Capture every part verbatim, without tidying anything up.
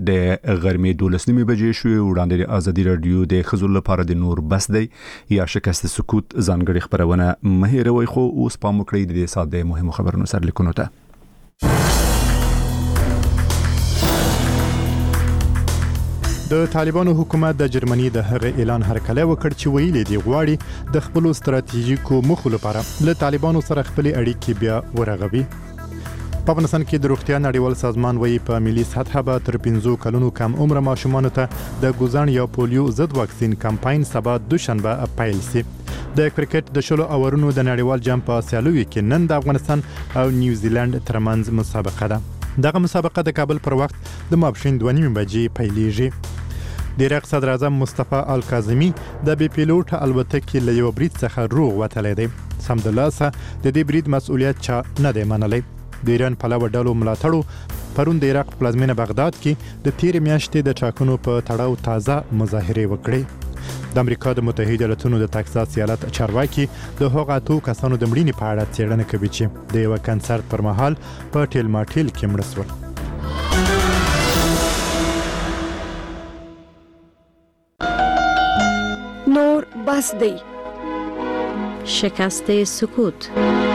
د غرمې دولس نیمې بجې شوې. وړاندې د ازادي رادیو د ښځو لپاره د نور بس دی یا شکست سکوت ځانګړي خبرونه مه هېروئ، خو اوس پام وکړئ د دې ساعت د مهمو خبرونو سرلیکونو ته. د طالبانو حکومت د جرمني د هغه اعلان هرکلی وکړ چې ویلي دی غواړي د خپل ستراتیژیکو موخو لپاره له طالبانو سره خپل اړیکې بیا ورغوي. په افغانستان کې د روغتیا نړیوال سازمان وایي په ملي سطحه به تر پنځو کلونو کم عمر ماشومانو ته د ګوزن یا پولیو ضد واکسین کمپاین سبا دوشنبه پیل شي. د کرکټ د شلو اورونو د نړیوال جام په سیالیو کې نن د افغانستان او نیوزیلند ترمنځ مسابقه ده. دغه مسابقه د کابل پر وخت د ماپښین دوه نیمې بجې پیلېږي. د عراق صدر اعظم مصطفی الکاظمی د بي پیلوټ الوتکې له یو برید څخه روغ وتلی دی. سمدلاسه د دې برید مسؤلیت چا نه دی منلی. د ایران پلوه ډلو ملاتړو پرون د عراق پلازمینه بغداد کې د تیر میاشتې د ټاکنو په تړاو تازه مظاهرې وکړې. د امریکا د متحده ایالاتونو د تکساس ایالت چارواکي د هغو اتو کسانو د مړینې په اړه څېړنه کوي چې د یو کنسرت پر مهال په ټیل ماټیل کې مړه شول. نور بس دی. شکست سکوت.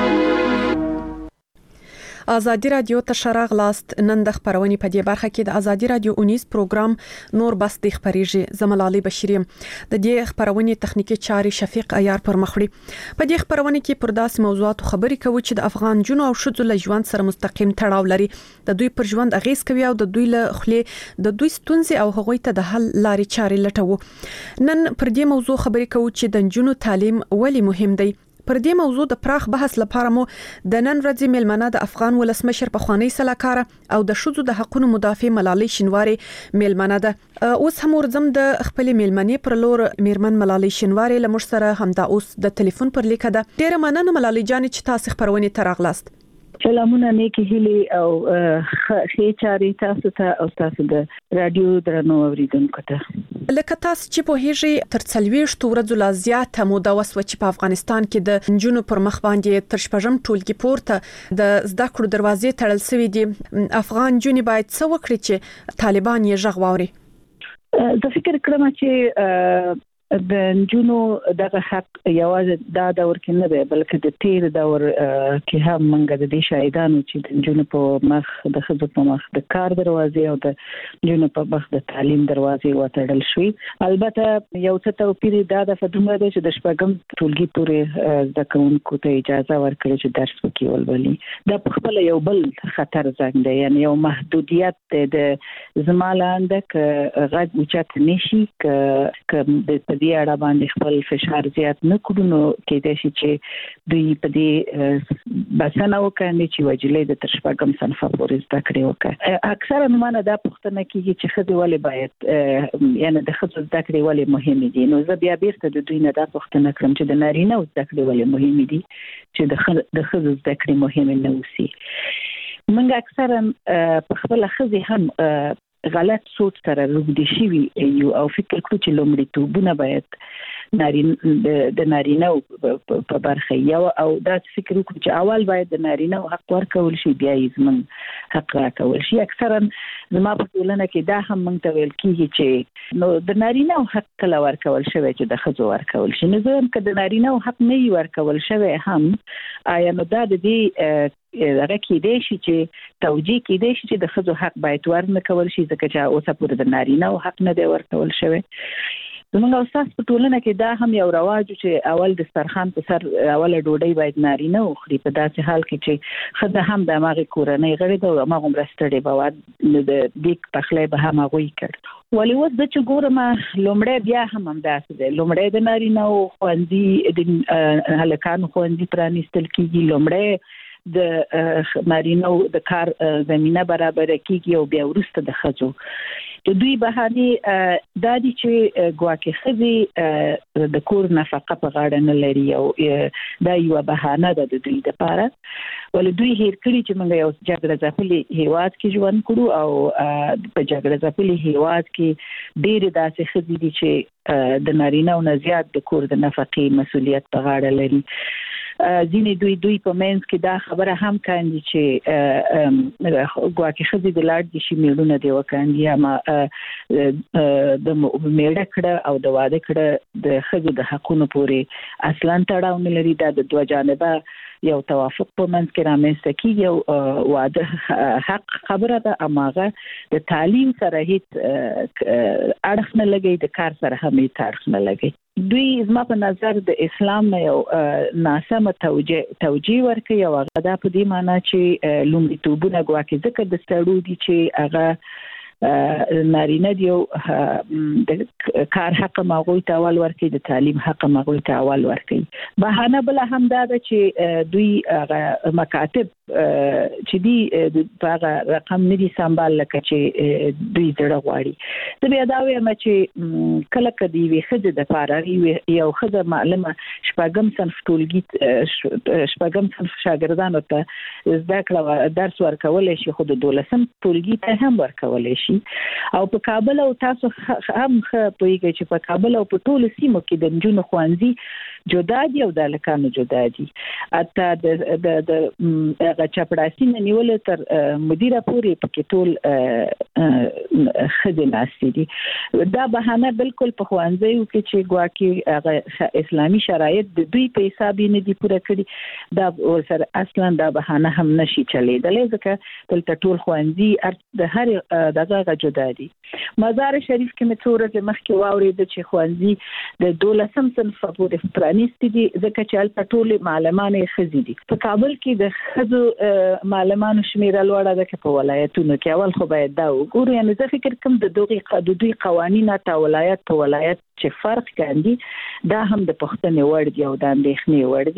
ازادي رادیو ته شراغ لاست. نن د خبرونې په دې برخه کې د ازادي رادیو اونیز پروګرام نور بس د خبريږي. زملالي بشيري د دې خبرونې تخنیکی چاري شفیق عیار پر مخړي. په دې خبرونې کې پر داسې موضوعات خبرې کوي چې د افغان جنو او شذو له ژوند سره مستقیم تړاو لري. د دوی پر ژوند اغیز کوي او د دوی له خلې د دوی ستونزې او هغوی ته د حل لارې چاري لټوي. نن پر دې موضوع خبرې کوي چې د جنو تعلیم ولې مهم دی. پر دې موضوع د پراخ بحث لپاره مو د نن ورځې ملمنه د افغان ولسمشر په خوانی سلاکار او د شذو د حقوقو مدافع ملالۍ شینواری ملمنه ده. اوس هم ورزم د خپل ملمنې پر لور میرمن ملالۍ شینواری لمر سره همدا اوس د ټلیفون پر لیکه ده. ډیره مننه ملالۍ جان چې تاسو خبرونه تراغلاست. سلامونه نیکی هیلي او خې چاري تاسو ته او تاسو د رادیو درنو اوریدونکو ته. لکه تاسو چې په هیڅ تر څلويشت ورځو لا زیاته موده وسو چې په افغانستان کې د جنونو پر مخ باندې تر شپږم ټولګي پورته د زده کړو دروازې تړل شوې دي. افغان جنونو باید څه وکړي چې طالبان یې ژغ واوري؟ د فکر کړم چې د جنونو دغه حق یوازې دا دور کې نه دی بلکې د تیر دور کې هم منګه د دې شاهدانو چې د جنونو په مخ د خځو په مخ د کار دروازې او د جنونو په مخ د تعلیم دروازې وتړل شوې. البته یو څه توپیر دا د فدومره دی چې د شپږم ټولګي پورې زده کوونکو ته اجازه ورکړي چې درس وکړي ولولي. دا په خپل یو بل خطر زنګ دی، یعنی یو محدودیت د زمالاند ک غږ اوچت نشي ک د دې اړه باندې خپل فشار زیات نه کړو نو کېدای شي چې دوی په دې بسنه وکړي چې وجلې د تشبګم صنف پورې زده کړې وکړي. اکثره نمونه دا پوښتنه کیږي چې خځې ولې باید یعنی د خځو زده کړې ولې مهمه دي. نو زه بیا بیرته د دوی نه دا پوښتنه کوم چې د نارینه زده کړې ولې مهمه دي چې د خځو زده کړې مهمه نه وسی. موږ اکثره په خپل خځې هم غلط سوچ سره روږدي شوي یو او فکر کوي چې لومړیتوبونه باید نارینه د نارینه په برخه یو او دا فکر کوي چې اول باید د نارینه حق ورکول شي بیا یې زموږ حق ورکول شي. اکثرا زما په ټولنه کې دا هم موږ ته ویل کیږي چې نو د نارینه حق کله ورکول شوی چې د ښځو ورکول شي. نو زه هم که د نارینه حق نه وي ورکول شوی هم آیا نو دا د دې هغه کېدای شي چې توجیه کېدای شي چې د ښځو حق باید ورنه کول شي ځکه چې اوسه پورې د نارینه حق نه دی ورکول شوی. زموږ استاد په ټولنه کې دا هم یو رواج چې اول د سرخان په سر اوله ډوډۍ باید نارینه وخوري، په داسې حال کې چې ښځه هم د هغې کورنۍ غړې ده او هماغه مرستړې به وه د دیګ پخلی به هم هغوی کړ. ولې اوس زه چې ګورم لومړی بیا هم همداسې دی. لومړی د نارینهو ښوونځي د هلکانو ښوونځي پرانیستل کېږي، لومړی د نارینهو د کار زمینه برابره کېږي او بیا وروسته د ښځو. د دوی بهانې دا دي چې ګواکې ښځې د کور نفقه په غاړه نه لري او دا یوه بهانه ده د دوی دپاره. ولې دوی هیر کړي چې موږ یو جګړه ځپلي هیواد کې ژوند کړو او په جګړه ځپلي هیواد کې ډېرې داسې ښځې دي چې د نارینهو نه زیات د کور د نفقې مسؤلیت په غاړه لري. ځینې دوی دوی په منځ کې دا خبره هم کاندي چې ګواکې خزي د لاړ دي شي میړونه دی وکاندي اما د میړه کړه او د واده کړه د خزو د حقونو پورې اصلا تړاو نه لري. دا د دوه جانبه یو توافق په منځ کې رامنځته کیږي او واده حق خبره ده اما هغه د تعلیم سره هیڅ اړخ نه لګي، د کار سره هم هیڅ اړخ نه لګي. دوی زما په نظر د اسلام نه یو ناسمه توجیه توجیه ورکوي او هغه دا په دې معنی چې لومړیتوبونه ګواکې ځکه د ستړو دي چې هغه نارینه دی د کار حق مغوی ته اول ورکړي، د تعلیم حق مغوی ته اول ورکړي. بهانه بل هم دا ده چې دوی هغه مکاتب چې دی د هغه رقم نه دي سمبال لکه چې دوی زړه غواړي. زه بیا دا وایم چې کله کدی وي خځه د فارغي یو خځه معلمه شپږم صنف ټولګي شپږم صنف شاګردانو ته زده کړه درس ورکول شي، خو د دولسم ټولګي ته هم ورکول شي. او په کابل او تاسو هم پوهیږئ چې په کابل او په ټولو سیمو کې د نجونو ښوونځي جدا دي او د هلکانو جدا دي. حتی د د هغه چپړاسي نه نیول تر مدیره پورې پکې ټول ښځې ناستې دي. دا بهانه بالکل په ښوونځیو کې چې ګواکې هغه اسلامي شرایط د دوی په حساب نه دي پوره کړي، دا ورسره اصلا دا بهانه هم نشي چلیدلی ځکه دلته ټول ښوونځي د هر دغه جدا دي. مزار شریف کې مې څو ورځې مخکې واورېده چې ښوونځي د دولسم صنف پورې پرانیستي دي ځکه چې هلته ټولې معلمانې ښځې دي. په کابل کې د ښځو معلمانو شمېره لوړه ده که په ولایتونو کې؟ اول خو باید دا وګورو. یعنې زه فکر کوم د دغې د دوی قوانین حتی ولایت په ولایت چې فرق کاندي دا هم د پوښتنې وړ دي او د اندېښنې وړ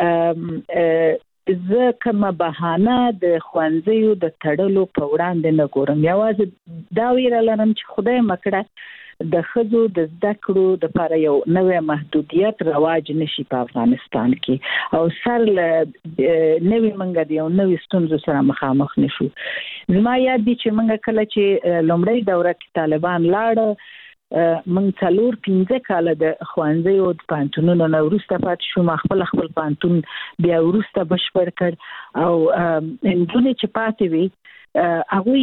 دي. زه کومه بهانه د ښوونځیو د تړلو په وړاندې نه ګورم. یوازې دا ویره لرم چې خدای مکړه د ښځو د زده کړو دپاره یو نوی محدودیت رواج نشي په افغانستان کې او سر له نوې منګه د یو نوې ستونزو سره مخامخ نشو. زما یاد دي چې منګه کله چې لومړی دوره کې طالبان لاړه من څلور پنځه کاله د ښوونځیو د پوهنتونونو نه وروسته پاتې شوم. خپل خپل پوهنتون بیا وروسته بشپړ کړ او نجونې چې پاتې وي هغوی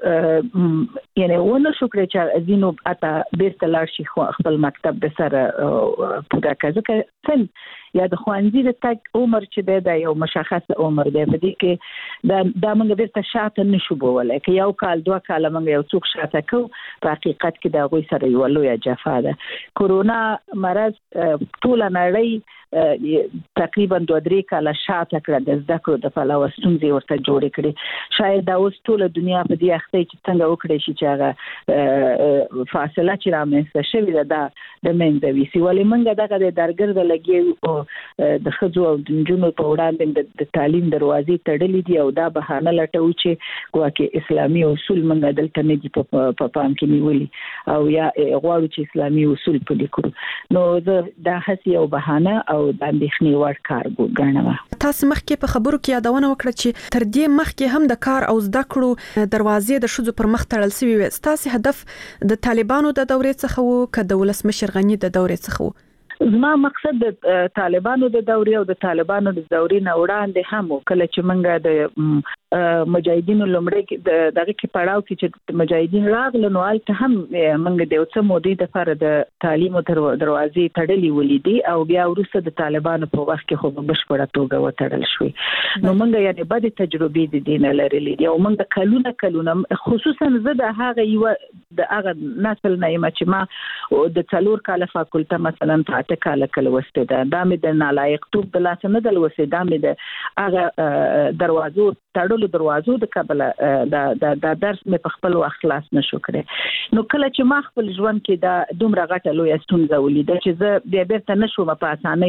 یعنې ونه شو کړی چې ځینو حتی بیرته لاړ شي خپل مکتب د سره پوره کړه ځکه سن یا د ښوونځي د تګ عمر چې دی دا یو مشخص عمر دی. په دې کې دا دا موږ بیرته شاته نشو بولی که یو کال دوه کاله موږ یو څوک شاته کوو په حقیقت کې د هغوی سره یوه لویه جفا ده. کورونا مرض ټوله نړۍ تقریبا دوه درې کاله شاته کړه د زده کړو د پلوه ستونزې ورته جوړې کړې. شاید دا اوس ټوله دنیا په دې اخته چې څنګه وکړی شي چې هغه فاصله چې رامنځته شوې ده دا د منځه ویسي. ولې موږ دغه د درګرده لګي د ښځو او د نجونو په وړاندې د تعلیم دروازې تړلې دي او دا بهانه لټوو چې ګواکې اسلامي اصول موږ دلته نه دي په پام کې نیولي او یا غواړو چې اسلامي اصول پلي کړو. نو زه دا هسې یو بهانه او د اندېښنې وړ کار ګڼم. تاسو مخکې په خبرو کې یادونه وکړه چې تر دې مخکې هم د کار او زده کړو دروازې د ښځو پر مخ تړل شوې وې. ستاسو هدف د طالبانو د دورې څخه و که د ولسمشر غني د دورې څخه و؟ زما مقصد د طالبانو د دورې او د طالبانو د دورې نه وړاندې هم کله چې موږ د مجاهدینو لومړی دغه کې پړاو کې چې مجاهدین راغله نو هلته هم موږ د یو څه مودې دپاره د تعلیم دروازې تړلې ولیدې او بیا وروسته د طالبانو په وخت کې خو په بشپړه توګه وتړل شوې. نو موږ یعنې بدې تجربې د دې نه لرلې دي او موږ کلونه کلونه خصوصا زه د هغه یوه د هغه نسل نه یم چې ما د څلور کاله فاکولته مثلا اته کاله کله وسته ده دا مې د نالایقتوب د لاسه نه دل وسه دا مې د هغه دروازو تړلو دروازو د کابل د د درس مې په خپل وخت خلاص نشو کړی. نو کله چې ما خپل ژوند کې دا دومره غټه لویه ستونزه ولیده چې زه بیا بیرته نشوم په اسانۍ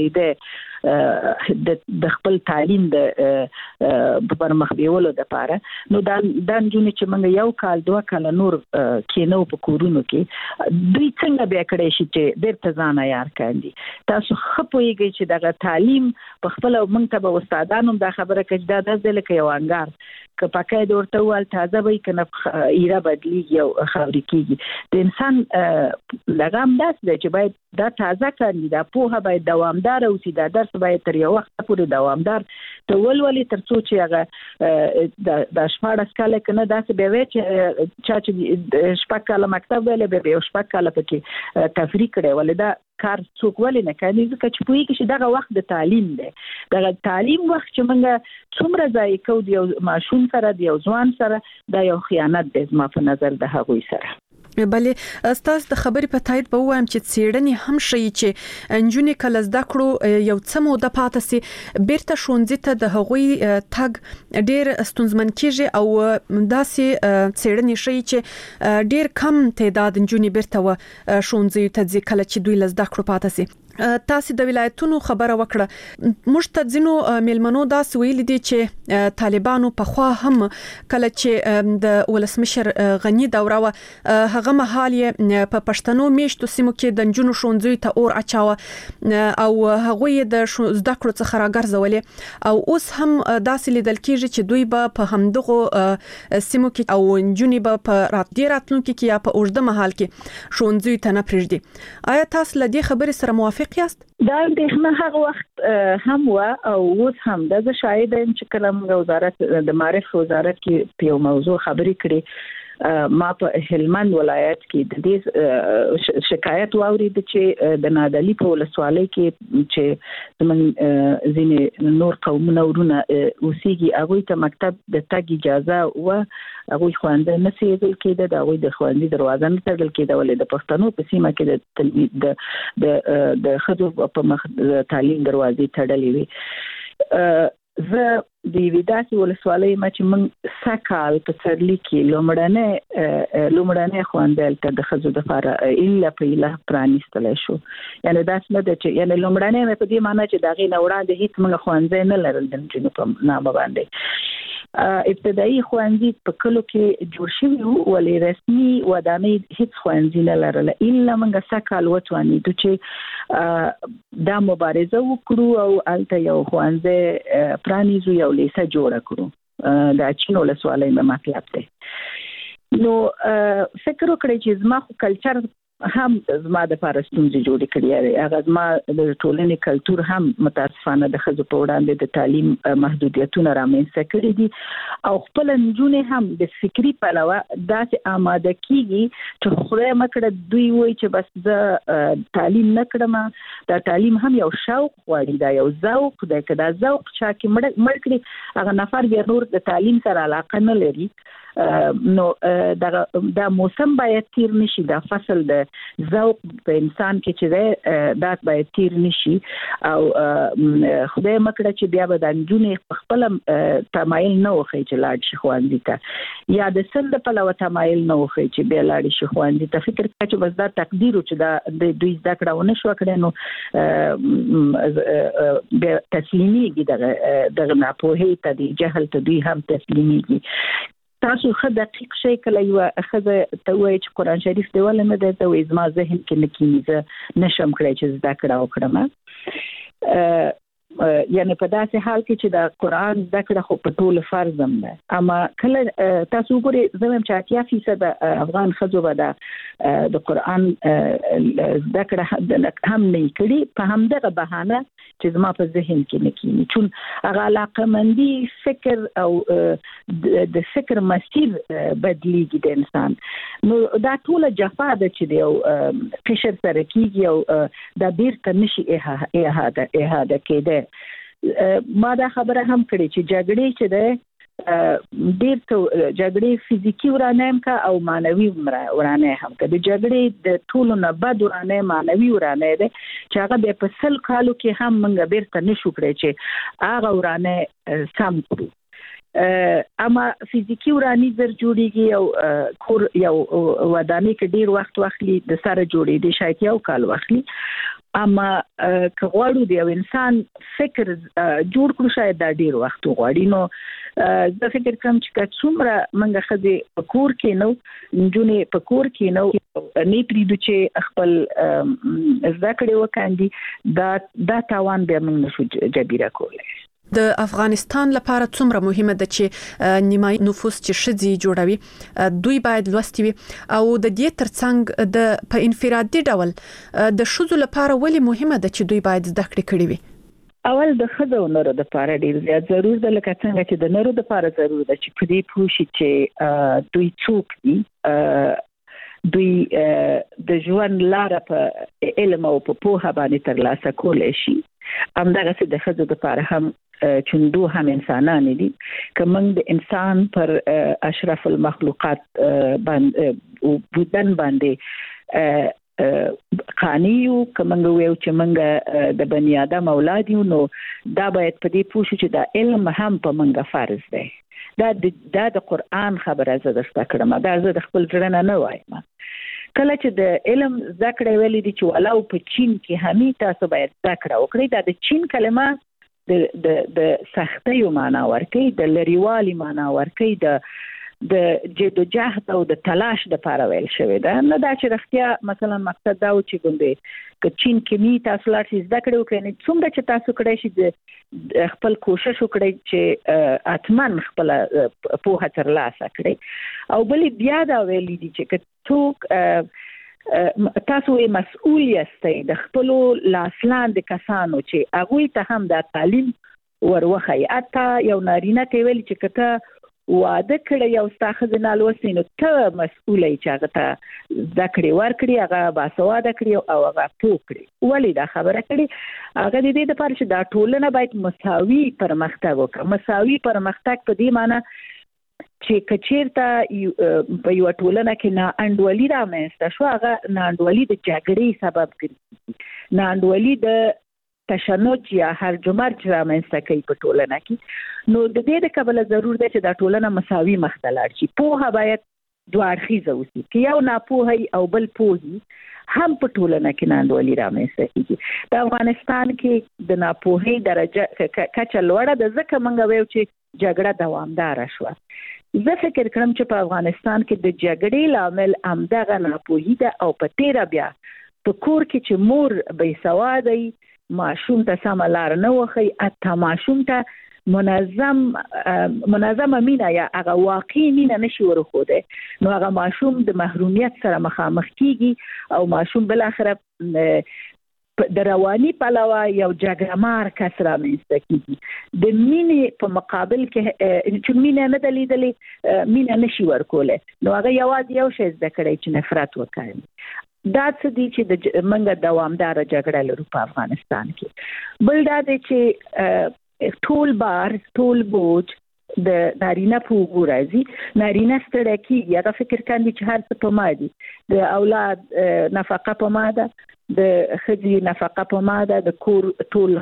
عیارېده د خپل تعلیم د پرمخ بیولو دپاره. نو دا دا نجونې چې موږ یو کال دوه کاله نور کېنو په کورونو کې دوی څنګه بیا کړی شي چې بیرته ځان عیار معیار کاندي تاسو خپويږئ چې دغه تعلیم په خپل موږ ته به استادانو دا خبره کوي دا د ځل کې یو انګار که پکې د ورته ول تازه وي کنه ایره بدلیږي او خوري کیږي د انسان لګام داس دی چې باید دا تازه کاندي دا پوهه باید دوامدار او سي دا درس باید تر یو وخت پورې دوامدار ته ولولي تر څو چې هغه د شپږ کاله کنه داسې به وي چې چا چې شپږ کاله مکتب ویل به یو شپږ کاله پکې تفریق کړي ولدا کار څوک ولې نه کوي ځکه چې پوي کې دغه وخت د تعلیم دی دغه تعلیم وخت چې موږ څومره ځای کو دی ماشوم سره دی او ځوان سره دا یو خیانت دی زما په نظر د هغوی سره بلې استاد د خبرې په تایید به وایم چې څېړنې هم شي چې انجونې کله زده کړو یو څه موده پاتې سي بیرته ښوونځي ته د هغوی تګ ډېر ستونزمن کیږي او داسې څېړنې شي چې ډېر کم تعداد انجونې بیرته و ښوونځي ته ځي کله چې دوی له زده کړو پاتې سي تاسو د ولایتونو خبره وکړه مشتځینو ملمنو دا ویل دي چې طالبانو په خوا هم کله چې د ولسمشر غنی دوره هغه مهال یې په پښتنو میشتو سیمو کې د جنونو شونځوي ته اور اچاوه او هغه د زده کړو څخه راګرځولې او اوس هم داسې لیدل کېږي چې دوی به په همدغه سیمو کې او جنونی به په راتلونکي کې یا په اوږده مهال کې شونځوي ته نه پرېږدي آیا تاسو له دې خبرې سره موافق یاست؟ دا اندېښنه هغه وخت هم و او اوس هم د شاید چې کلم وزارت د معرف وزارت کې په یو موضوع خبرې کړې ما په هلمند ولایت کې د دې شکایت واورید چې د نادعلي په ولسوالۍ کې چې زمون ځینې نور قومونه ورونه اوسېږي هغه ته مکتب د تګ اجازه و هغه خوانده نه سیدل کېده د هغه د خوانده دروازه نه تړل کېده ولې د پښتنو په سیمه کې د د د خځو په مخ تعلیم دروازې تړلې وي زه د ویداسي ولسوالۍ ما چې من سکال په سرلی کې لومړنه لومړنه خواندل ته د خځو د فار الا په اله پرانیستل شو یعنی دا څه د چې یعنی لومړنه په دې معنی چې دا غي نه وړاندې هیڅ موږ خوانځي نه لرل د جنو په نامه باندې ابتدایي خوانځي په کلو کې جوړ شوی ولې رسمي ودانې هیڅ خوانځي نه لرل الا موږ سکال وټوانی د چې دا مبارزه وکړو او الته یو خوانځي پرانیزو یو لیسه جوړه کړو دا چینو ولسوالۍ مې مطلب دی نو فکر وکړئ چې زما خو کلچر هم زما د پارستونځي جوړ کړی هغه زما د ټولنې کلچر هم متاسفانه د خځو په وړاندې د تعلیم محدودیتونه رامنځته کړي دي او خپل نجونې هم د فکری پلوه داسې آماده کیږي چې خدای مکړه دوی وایي چې بس زه تعلیم نه کړم دا تعلیم هم یو شوق غواړي دا یو ذوق دی که دا ذوق چا کې مړ کړي هغه نفر بیا نور د تعلیم سره علاقه نه لري نو دا دا موسم باید تیر نشي دا فصل د ذوق په انسان کې چې دا باید تیر نشي او خدای مکړه چې بیا به د انجونې خپل تمایل نه وخی چې لاړ شي خوانځي ته یا د سند په لور تمایل نه وخی چې بیا لاړ شي خوانځي ته فکر کوي چې بس دا تقدیر چې دا د دوی زده کړه ونه شو کړي نو به تسلیميږي دغه دغه ناپوهي ته دی جهل ته دوی هم تسلیميږي تاسو خه دقیق شي کله یو اخذ ته وایي چې قران شریف دی ولې نه دی ته وایي زما ذهن کې نکینځه نشم کړی چې زده کړه وکړم یعنی په داسې حال کې چې د قران زده کړه خو په ټول فرض هم ده اما کله تاسو ګورئ زموږ چې اتیا فیصد افغان خځو به د قران زده کړه هم نه کړي په همدغه بهانه چې زما په ذهن کې نکینی چون هغه علاقمندي فکر او د فکر مسیر بدلیږي د انسان نو دا ټول جفا ده چې دی قشر سره کیږي او دا بیرته نشي احاده احاده کېده ما دا خبره هم کړې چې جګړې چې ده ډېر څه جګړې فزیکی ورانه هم کا او مانوي ورانه هم کا د جګړې د ټولو نه بد ورانه مانوي ورانه ده چې هغه به په سل کالو کې هم موږ بیرته نشو کړی چې هغه ورانه سم کړو اما فزیکی ورانی زر جوړیږي او کور یو ودانې کې ډیر وخت واخلي د سره جوړې دي شاید یو کال واخلي اما که غواړو د یو انسان فکر جوړ کړو شاید دا ډیر وخت غواړي نو زه فکر کوم چې څومره منګه خدي په کور کې نو نجونې په کور کې نو نه پریدو چې خپل ذکر وکاندي دا دا تاوان به موږ نشو جبیره کولای. د افغانستان لپاره څومره مهمه ده چې نیمای نفوس چې شذي جوړوي دوی باید لوستي وي او د دې ترڅنګ د په انفرادي ډول د شذو لپاره ولې مهمه ده چې دوی باید زده کړې کړي وي. اول د خزو نورو د لپاره ډیر زیات ضرور ده لکه څنګه چې د نورو د لپاره ضرور ده چې په دې پوښي چې دوی څوک دي دوی د ژوند لار په علم او په پوهه باندې ترلاسه کولای شي. همدغه څه د خزو د لپاره هم چوندو هم انسانان دي که موږ د انسان پر اشرف المخلوقات باندې او بودن باندې قانیو که موږ ویو چې موږ د بنی آدم اولاد یو نو دا باید په دې پوښو چې دا علم هم په موږ فرض دی. دا د د قرآن خبره زه درته کړم دا زه د خپل ځړنه نه وایم. کله چې د علم ذکر ویلي دي چې ولو په چین کې همي تاسو باید ذکر وکړئ دا د چین کلمه د د د سختیو معنا ورکي د لریوالي معنا ورکي د د جدوجهد او د تلاش د لپاره ویل شوی دا نه دا چې رښتیا مثلا مقصد دا و چې ګوندې ک چین کې می تاسو لار شي ذکر وکړئ نه څومره چې تاسو کړئ شي خپل کوشش وکړئ چې اتمن خپل په هڅه ترلاسه کړئ او بل بیا دا ویل دي چې څوک تاسو یې مسؤل یاستئ د خپل لاسلاند کسانو چې هغه ته هم د تعلیم وروخی اته یو نارینه ته ویل چې کته واده کړی یو ستاخذ نه لوستي نو ته مسؤل یې چې هغه ته ذکر ورکړي هغه باسواده کړی او هغه پوکړي ولی دا خبره کړي هغه د دې لپاره چې دا ټولنه باید مساوي پرمختګ وکړي. مساوي پرمختګ په دې معنی چې کچیرته په یو ټولنه کې نه انډولي رامنځته شو هغه نه انډولي د جګړې سبب ګرځي نه انډولي د تشنج یا هرج و مرج رامنځته کوي په ټولنه کې نو د دې د کبله ضرور ده چې دا ټولنه مساوي مخ ته لاړ شي. پوهه باید دوه اړخیزه اوسي که یو ناپوهي او بل پوهي هم په ټولنه کې نه انډولي رامنځته کیږي. د افغانستان کې د ناپوهي درجه کچه لوړه ده ځکه موږ وایو چې جګړه دوامدار شوه. زه فکر کوم چې په افغانستان کې د جګړې لامل همدغه ناپوهي ده او په تیره بیا په کور کې چې مور بې سواده ماشوم ته سمه لار نه وښي اته ماشوم ته منظم منظمه مینه یا هغه واقعي مینه نشي ورخوده نو هغه ماشوم د محرومیت سره مخامخ کیږي او ماشوم بل اخر د رواني پلوه یو جګړمار کس رامنځته کیږي. د مینې په مقابل کې چې مینه نه دلیدلې مینه نشي ورکوله نو هغه یوازې یو شی زده کړی چې نفرت وکړي. دا څه دي چې د منګه دوامدار جګړه لرو په افغانستان کې. بل دا دی چې ټول بار ټول بوج د نارینه په وګورځي نارینه ستړی کیږي هغه فکر کوي چې هر څه په ما دي د اولاد نفقه په ما ده د خځې نفقه په ما ده د کور ټول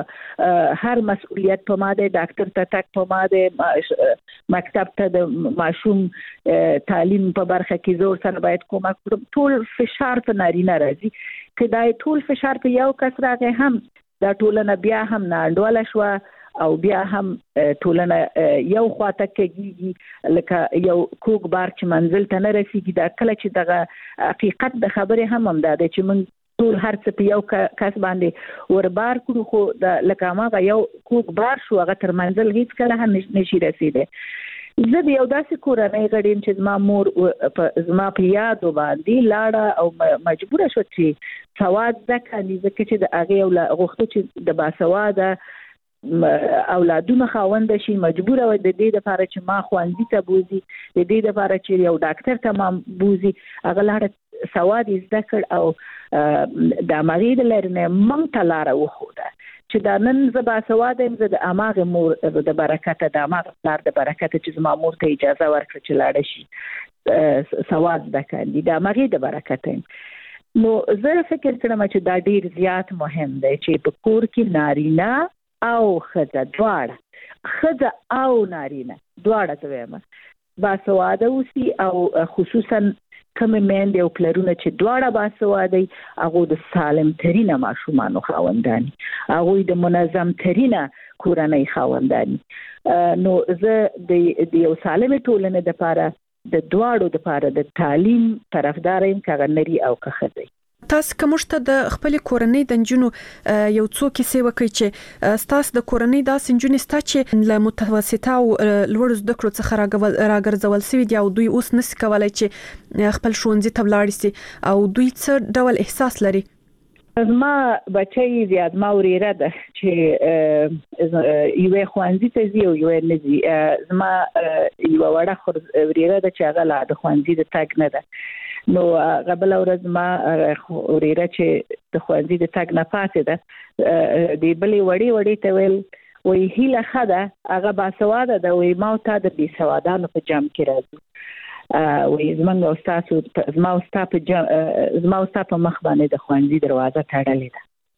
هر مسؤلیت په ما ده ډاکټر ته تک په ما ده مکتب ته د ماشوم تعلیم په برخه کې زور سره باید کومک وکړو ټول فشار په نارینه راځي که دا ټول فشار په یو کس راغی هم دا ټولنه بیا هم نه انډوله شوه او بیا هم ټولنه یو خواته کېږي لکه یو کوګ بار چې منزل ته نه رسیږي دا کله چې دغه حقیقت د خبرې هم هم دا دی چې موږ ټول هر څه په یو کس باندې وربار کړو خو د لکه هغه یو کوګ بار شو هغه تر منزل هیڅ کله هم نشي رسیدي. زه د یو داسې کورنۍ غړیم چې زما مور زما په یادو باندې لاړه او مجبوره شو چې سواد زکه ځکه چې د هغه یو غوښتو چې د باسواده اولادونه خاوند شي مجبوره و د دې لپاره چې ما خوندې ته بوزي د دې لپاره چې یو ډاکټر ته ما بوزي هغه لاره سواد زده کړ او د مغید لرنه مونږ ته لاره وخوده چې دا نن زبا سواد هم د اماغه مور د برکت د اماغه لار د برکت چې زما مور ته اجازه ورکړه چې لاړ شي سواد د کاندي د اماغه د برکت نو زه فکر کوم چې دا ډیر زیات مهم دی چې په کور کې نارینه او ښځه دواړه خزه او نارینه دواړه زویمه باسواده اوسي او خصوصا کوم مېندې او پلرونه چې دواړه باسواده هغه د سالم ترینه ماشومانو خاوندان هغه د منظم ترینه کورنۍ خاوندان نو زه د یو سالم ټولنې د لپاره د دواړو د لپاره د تعلیم طرفدار یم کغه نری او کخدي تاسو کومشته د خپل کورنۍ د جنونو یو څو کیسې وکړي چې تاسو د کورنۍ د سنجونې ستا چې له متوسطه او لوړ زده کړو څخه راګرځول سوي دي او دوی اوس نس کولای چې خپل ښوونځي ته ولاړ شي او دوی څه ډول احساس لري زما بچي زیات ما وريره ده چې یو خوانځي ته زی او یو نه زی زما یو وړه خور وريره ده چې هغه لا د خوانځي د تاګ نه ده نو قبل ورځ ما وريره چې د خوانځي د تاګ نه پاتې ده دی بلې وړي وړي ته ویل وی هیله خده هغه باسواده ده وی ما ته د بي سوادانو په جام کې راځو وی زمونږ استاد زما استاد په زما استاد په مخ باندې د خوانځي دروازه تړلې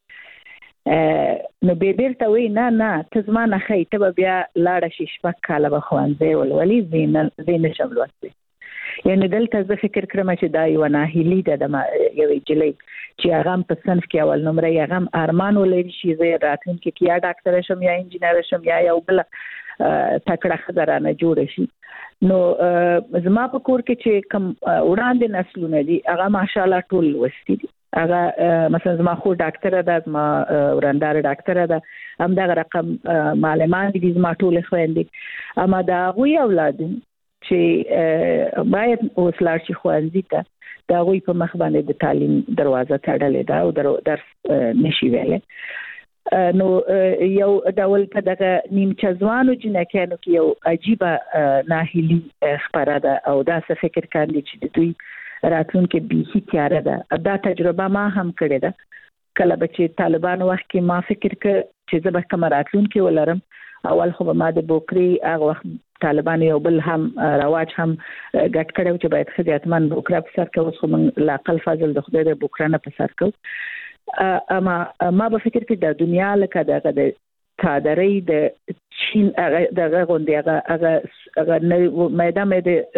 ده نو به بیرته وی نه نه ته زما نه خې ته بیا لاړه شي شپږ کاله به خوانځي ولولي زین زین شملوسي یعنی دلته زه فکر کړم چې دا یو ناهیلی ده د یو جلې چې هغه په صنف کې اول نمبر یې هغه ارمان ولري چې زه راتلونکي کې یا ډاکټر شم یا انجینر شم یا یو بل تکړه خزرانه جوړ شي نو زما په کور کې چې کم وړاندې نسلونه دي هغه ماشاءالله ټول وستي دي هغه مثلا زما خو ډاکټر ده ما ورندار ډاکټر ده هم دا رقم معلمان دي زما ټول خويندې اما دا غوي اولاد چې باید اوسلار شي خوانځي ته دا غوي په مخ باندې د تعلیم دروازه تړلې ده او درس نشي ویلې نو یو ډول په دغه نیمچه ځوانو جنکانو کې یو عجیبه ناهیلی خبره ده او دا څه فکر کاندي چې دوی راتلونکي به تیاره ده دا تجربه ما هم کړې ده کله چې طالبان وخت کې ما فکر ک چې زه به کوم راتلونکي ولرم اول خو ما د بوکری هغه وخت طالبان یو بل هم رواج هم ګټ کړو چې باید خدمتمن بوکرا په سر کې اوس خو من لاقل فضل د خدای د بوکرا نه په سر کې اما ما به فکر کې د دنیا لکه دغه د صادري د چین دغه غونډه هغه هغه هغه میدان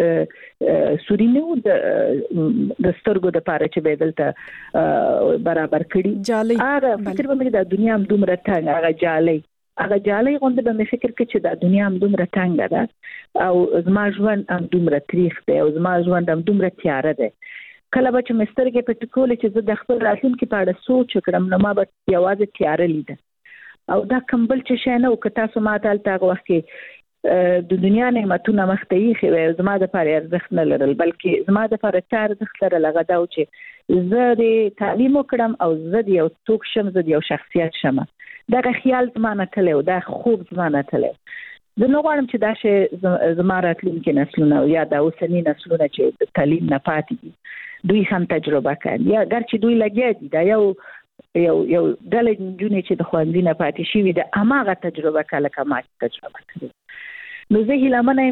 د سورینو د د سترګو د پاره چې بدلته برابر کړي جالي هغه فکر به مې د دنیا هم دومره څنګه هغه جالي هغه جالي غونډه به مې فکر کې چې د دنیا هم دومره څنګه ده او زما ژوند هم دومره تاریخ دی او زما ژوند هم دومره تیاره دی کله به چې مسترګې په ټکول چې زه د خپل راتلونکي په اړه سوچ وکړم نو ما به یوازې تیاره لیده او دا کمبل چې شنه او که تاسو ما ته تاسو وخت کې د دنیا نعمتونه مختې خو زما د پاره ارزښت نه لرل بلکې زما د پاره چار ارزښت لرل هغه دا چې زه د تعلیم وکړم او زه د یو څوک شم زه د یو شخصیت شم دا خیال زمانه تلو دا خوب زمانه تلو زه نو غواړم چې دا شی زما راتلونکي نسلونه یا دا اوسنی نسلونه چې تعلیم نه پاتې دي دوی هم تجربه کوي یا ګرچې دوی لګیا دي دا یو یو یو ډله جنونې چې د خوندې نه پاتې شي د اماغه تجربه کله کما تجربه کوي نو زه هیله منم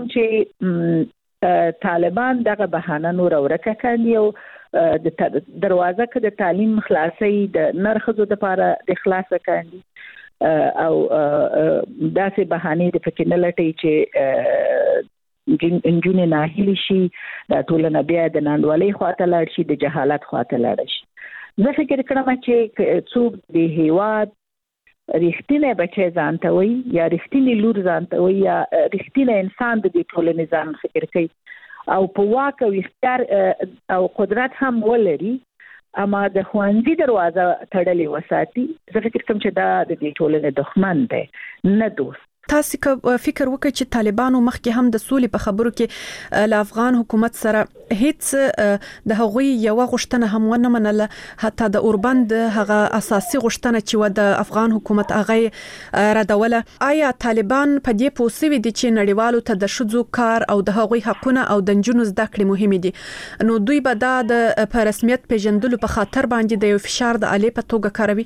چې طالبان دغه بهانه نور ورکه کوي او د دروازه کې د تعلیم خلاصي د نرخذو د لپاره د خلاصه کوي او داسې بهانه د فکر نه لټي چې انجونې ناهیلي شي د ټولنه بیا د ناندوالۍ خواته لاړ شي د جهالت خواته لاړ شي زه فکر کوم چې څوک د هیواد رښتینی بچی ځان ته وي یا رښتینی لور ځان ته وي یا رښتینی انسان د دې ټولنې ځان فکر کوي او په واک او اختیار او قدرت هم ولري اما د خوانځي دروازه تړلې وساتي زه فکر کوم چې دا د دې ټولنې دښمن دی نه دوست تاسو فکر وکړئ چې طالبانو مخکې هم د سولې په خبرو کې ل افغان حکومت سره هیڅ د هغوی یو غوښتنه هم ونه منله حتی د اوربند هغه اساسي غوښتنه چې و د افغان حکومت هغه ردوله آیا طالبان په دې پوسوي دي چې نړیوالو ته د شذو کار او د هغوی حقونه او د جنونو زده کړې مهمه دي نو دوی به دا د په رسمیت پیژندلو په خاطر باندې د یو فشار د علی په توګه کاروي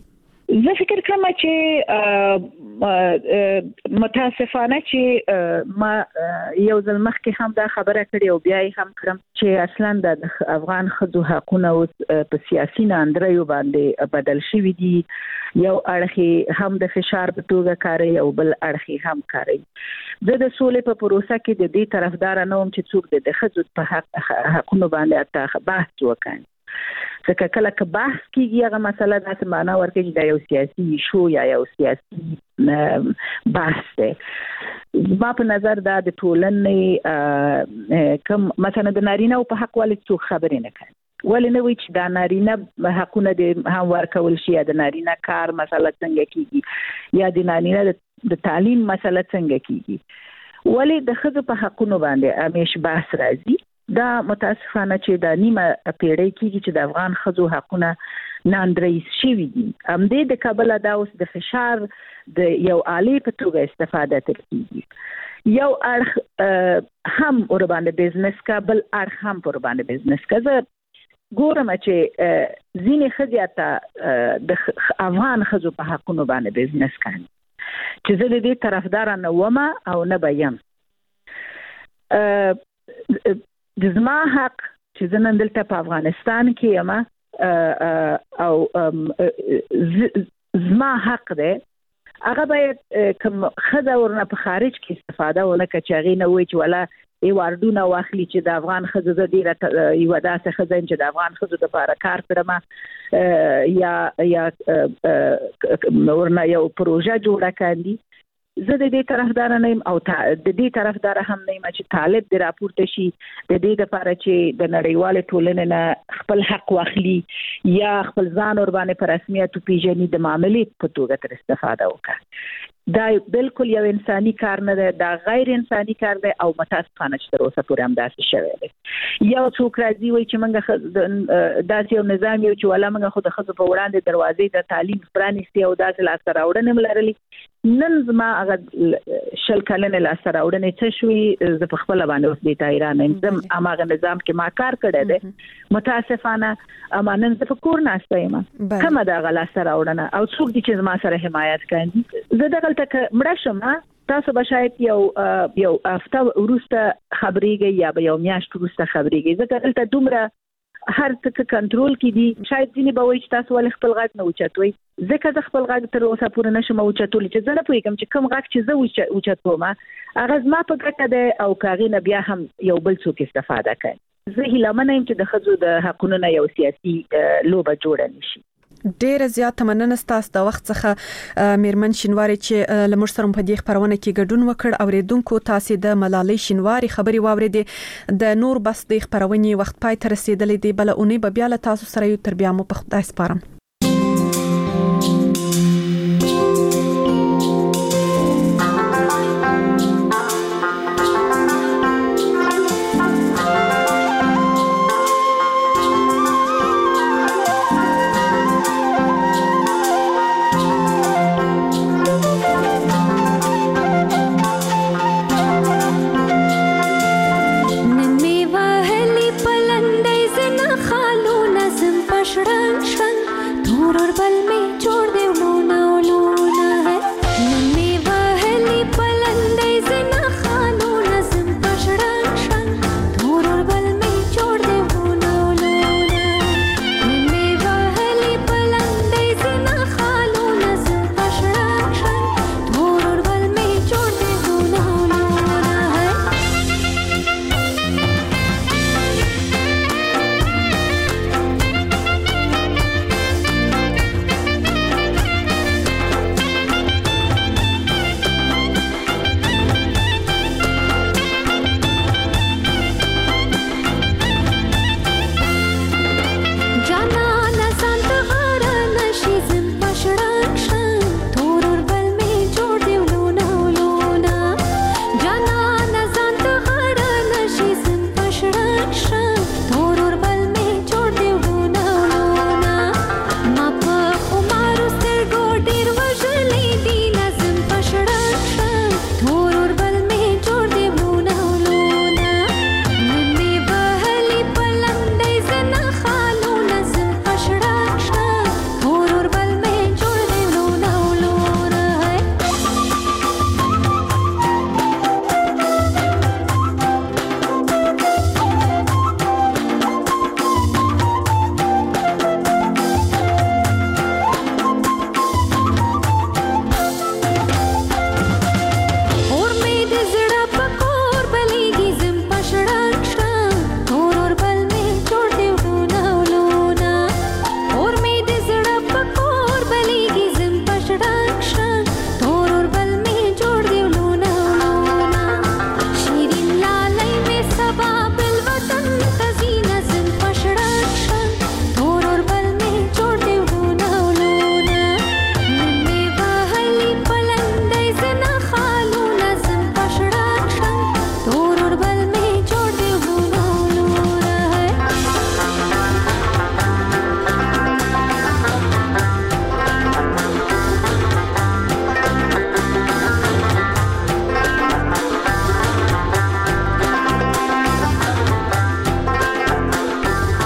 زه فکر کوم چې متاسفانه چې ما یو ځل مخکې هم دا خبره کړې او بیا یې هم کړم چې اصلا د افغان ښځو حقونه اوس په سیاسي ناندریو باندې بدل شوي دي. یو اړخ هم د فشار په توګه کاروي او بل اړخ هم کاروي. زه د سولې په پروسه کې د دې طرفدار نه وم چې څوک د ښځو په حق حقونو باندې اته بحث وکړي. ځکه کله که بحث کیږي هغه مسله د معنا ورکړي دا یو سیاسي شو یا یو سیاسي بحث دی. ما په نظر دا د ټولنې کوم مثلا د نارینه په حق ولې څوک خبرې نه کوي، ولې نه وی چې دا نارینه حقونه د هم ورکول شي، یا د نارینه کار مسله څنګه کیږي، یا د نارینه د تعلیم مسله څنګه کیږي. ولې د ښځو په حقونو باندې همیش بحث راځي. دا متاسفانه چې د نیمه پیړۍ کې چې د افغان ښځو حقونه ناندریز شوي دي. هم دې د کابل دا اوس د فشار د یو عالی په توګه استفاده کوي. یو اړخ هم ور باندې بزنس کا، بل اړخ هم ور باندې بزنس کا. زه ګورم چې ځینې ښځې ته د افغان ښځو په حقونو باندې بزنس کوي چې زه د دې طرفدار نه وم او نه به یم. د زما حق چې زه نن دلته په افغانستان کې یم او زما حق دی، هغه باید کوم ښځه ورنه په خارج کې استفاده ونه کړي چې هغې نه وایي چې ولا ایواردونه واخلي چې د افغان ښځو زه ډېره یوه داسې ښځه یم چې د افغان ښځو دپاره کار کړم، یا یا ورنه یو پروژه جوړه کاندي. زه د دې طرفدار نه یم او د دې طرفدار هم نه یم چې طالب د راپورته شي د دې لپاره چې د نړیوال ټولنې نه خپل حق واخلي یا خپل ځان ور باندې په رسمیت پیژني د معاملې په توګه تر استفاده وکړي. دا بالکل یو انساني کار نه دی، دا غیر انساني کار دی او متاسفانه چې تر اوسه پورې هم داسې شوی دی. یو څوک راځي وایي چې موږ داسې یو نظام یو چې ولا موږ خو د ښځو په وړاندې دروازې د تعلیم پرانیستې او داسې لاسته راوړنې م لرلې. نن زما هغه شل کلنې لاسته راوړنې څه شوي، زه په خپله باندې اوس دې ته حیرانه یم. زه هماغه نظام کې ما کار کړی دی، متاسفانه اما نن زه په کور ناسته یم. کومه د هغه لاسته راوړنه او څوک دي چې زما سره حمایت کوي؟ زه دغلته که مړه شم تاسو به شاید یو یو هفته وروسته خبرېږئ یا به یو میاشت وروسته خبرېږئ. ځکه دلته دومره هر څه کنټرول کې دي. شاید ځینې به وایي چې تاسو ولې خپل غږ نه اوچتوئ. ځکه زه خپل غږ تر اوسه پورې نشم اوچتولی چې زه نه پوهېږم چې کوم غږ چې زه اوچتوم هغه زما په ګټه دی او که هغې نه بیا هم یو بل څوک استفاده کوي. زه هیلهمنه یم چې د ښځو د حقونو نه یو سیاسي لوبه جوړه نه شي. ډیره زیاته مننه ستاسو د وخت څخه میرمن شینواری چې لمر سره په دې خبرونه کې ګډون وکړ. اوریدونکو تاسو د ملالۍ شینواری خبري واوریدې. د نور بس د خبرونې وخت پای ته رسیدلې دی، بل اونۍ به بیا له تاسو سره یو تر بیا مو په خدای سپارم. تور